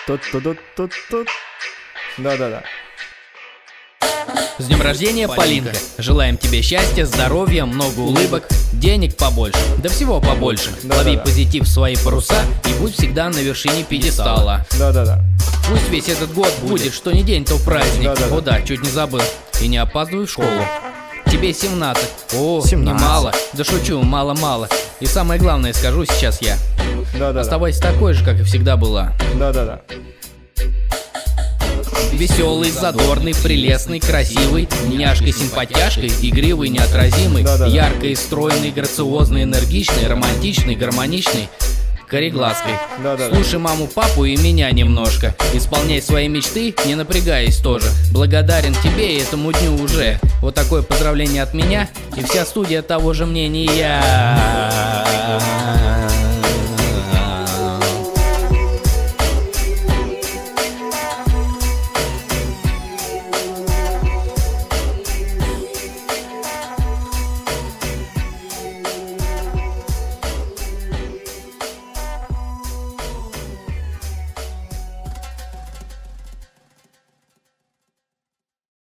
Тут. Да-да-да. С днем рождения, Полинка! Желаем тебе счастья, здоровья, много улыбок, денег побольше, да всего побольше. Лови позитив в свои паруса и будь всегда на вершине пьедестала. Да-да-да. Пусть весь этот год будет, что не день, то праздник. Да-да-да. О да, чуть не забыл. И не опаздывай в школу. Тебе 17. О, 17. немало. Да шучу, мало-мало. И самое главное скажу сейчас я. Да-да-да. Оставайся такой же, как и всегда была. Да-да-да. Веселый, задорный, прелестный, красивый, няшкой, симпатяшкой, игривый, неотразимый, Да-да-да. яркий, стройный, грациозный, энергичный, романтичный, гармоничный, кореглазкой. Да-да-да. Слушай маму, папу и меня немножко. Исполняй свои мечты, не напрягаясь тоже. Благодарен тебе и этому дню уже. Вот такое поздравление от меня и вся студия того же мнения.